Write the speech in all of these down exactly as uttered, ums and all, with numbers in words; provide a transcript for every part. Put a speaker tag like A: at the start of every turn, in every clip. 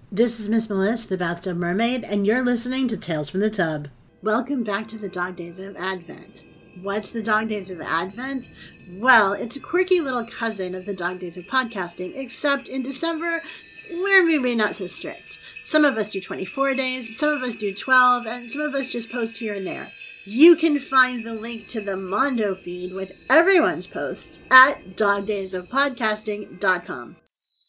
A: This is Miss Melissa, the Bathtub Mermaid, and you're listening to Tales from the Tub. Welcome back to the Dog Days of Advent. What's the Dog Days of Advent? Well, it's a quirky little cousin of the Dog Days of Podcasting, except in December, we're maybe not so strict. Some of us do twenty-four days, some of us do twelve, and some of us just post here and there. You can find the link to the Mondo feed with everyone's posts at dog days of podcasting dot com.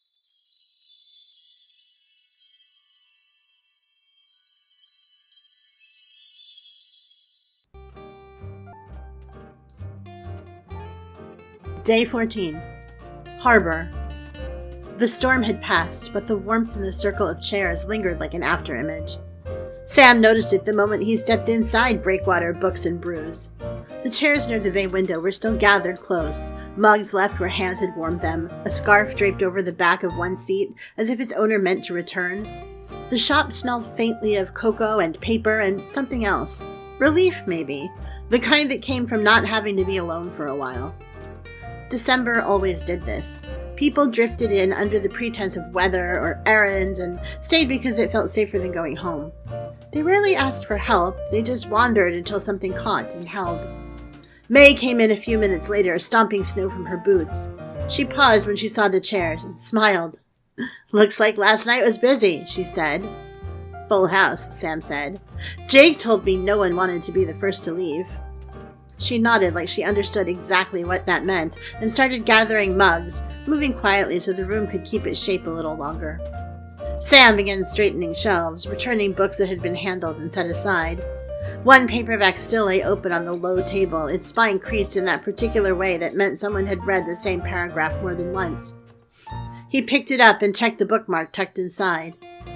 A: Day fourteen. Harbor. The storm had passed, but the warmth in the circle of chairs lingered like an afterimage. Sam noticed it the moment he stepped inside Breakwater Books and Brews. The chairs near the bay window were still gathered close, mugs left where hands had warmed them, a scarf draped over the back of one seat, as if its owner meant to return. The shop smelled faintly of cocoa and paper and something else. Relief, maybe. The kind that came from not having to be alone for a while. December always did this. People drifted in under the pretense of weather or errands and stayed because it felt safer than going home. They rarely asked for help, they just wandered until something caught and held. May came in a few minutes later, stomping snow from her boots. She paused when she saw the chairs and smiled. "Looks like last night was busy," she said. "Full house," Sam said. "Jake told me no one wanted to be the first to leave." She nodded like she understood exactly what that meant and started gathering mugs, moving quietly so the room could keep its shape a little longer. Sam began straightening shelves, returning books that had been handled and set aside. One paperback still lay open on the low table, its spine creased in that particular way that meant someone had read the same paragraph more than once. He picked it up and checked the bookmark tucked inside.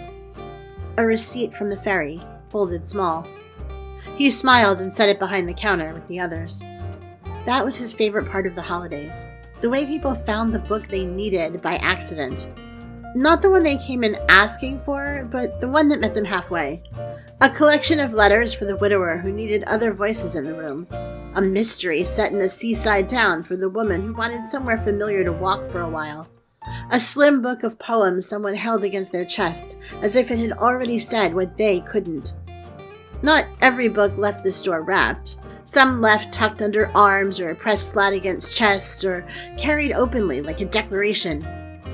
A: A receipt from the ferry, folded small. He smiled and set it behind the counter with the others. That was his favorite part of the holidays. The way people found the book they needed by accident. Not the one they came in asking for, but the one that met them halfway. A collection of letters for the widower who needed other voices in the room. A mystery set in a seaside town for the woman who wanted somewhere familiar to walk for a while. A slim book of poems someone held against their chest, as if it had already said what they couldn't. Not every book left the store wrapped. Some left tucked under arms or pressed flat against chests or carried openly like a declaration.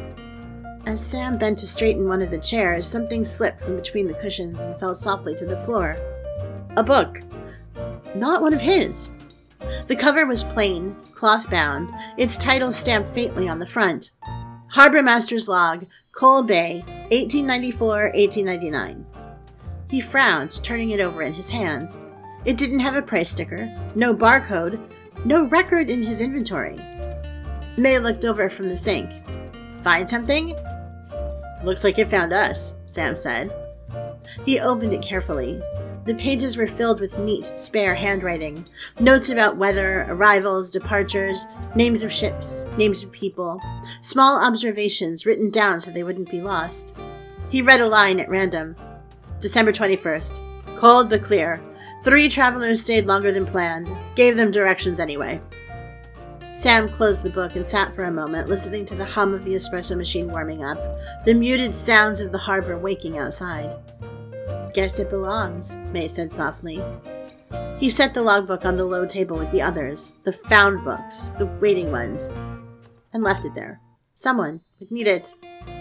A: As Sam bent to straighten one of the chairs, something slipped from between the cushions and fell softly to the floor. A book. Not one of his. The cover was plain, cloth-bound, its title stamped faintly on the front. Harbor Master's Log, Coal Bay, eighteen ninety-four to eighteen ninety-nine. He frowned, turning it over in his hands. It didn't have a price sticker, no barcode, no record in his inventory. May looked over from the sink. "Find something?" "Looks like it found us," Sam said. He opened it carefully. The pages were filled with neat, spare handwriting. Notes about weather, arrivals, departures, names of ships, names of people. Small observations written down so they wouldn't be lost. He read a line at random. December twenty-first. Cold but clear. Three travelers stayed longer than planned. Gave them directions anyway. Sam closed the book and sat for a moment, listening to the hum of the espresso machine warming up, the muted sounds of the harbor waking outside. "Guess it belongs," May said softly. He set the logbook on the low table with the others, the found books, the waiting ones, and left it there. Someone would need it.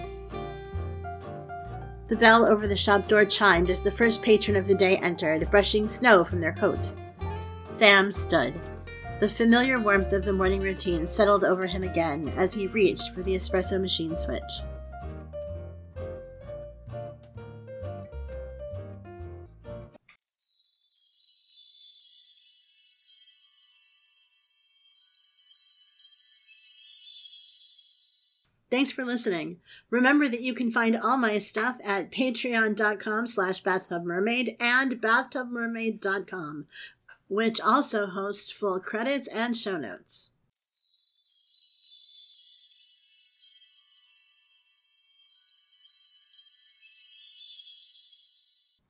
A: The bell over the shop door chimed as the first patron of the day entered, brushing snow from their coat. Sam stood. The familiar warmth of the morning routine settled over him again as he reached for the espresso machine switch. Thanks for listening. Remember that you can find all my stuff at patreon.com slash bathtubmermaid and bathtubmermaid dot com, which also hosts full credits and show notes.